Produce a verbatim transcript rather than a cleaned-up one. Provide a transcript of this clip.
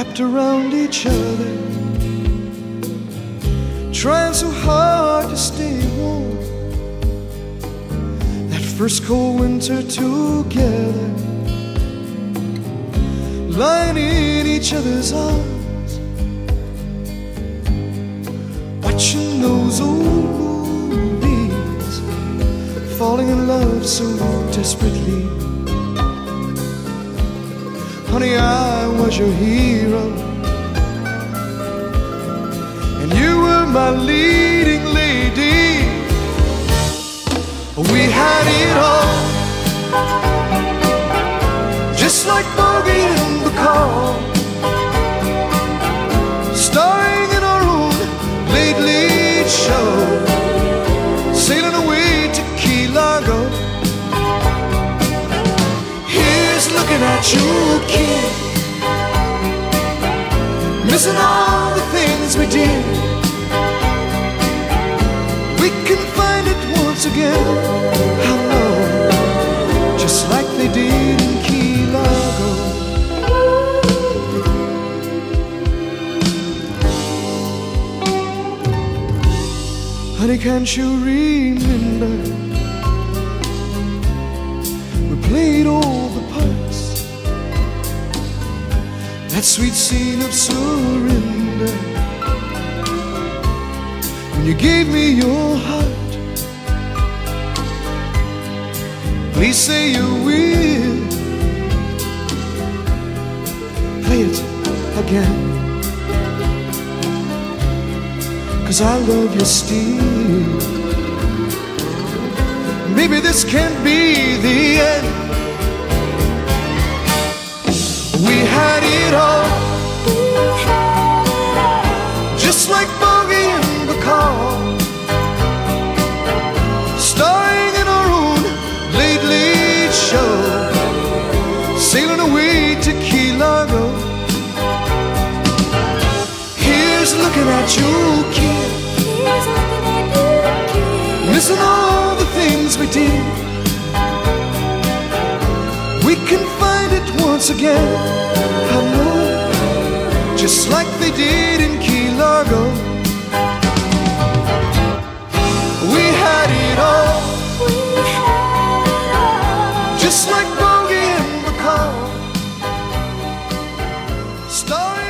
wrapped around each other, trying so hard to stay warm. That first cold winter together, lying in each other's arms, watching those old movies, falling in love so desperately. Honey, I was your hero, and you were my leading lady. We had it all, just like Bogey and Bacall, starring in our own late late show, sailing away to Key Largo. Here's looking at you, kid, missing all the things we did. We can find it once again, I know, just like they did in Key Largo. Honey, can't you remember, we played all the parts, that sweet scene of surrender, when you gave me your heart. Please say you will play it again, 'cause I love you still. Maybe this can't be the end. We had it all, just like Bogey and Bacall, starring in our own late late show, sailing away to Key Largo. Here's looking at you, kid, missing all the things we did. We can find it once again, I know, just like they did in Key Largo. We had it all, just like Bogey and Bacall, starring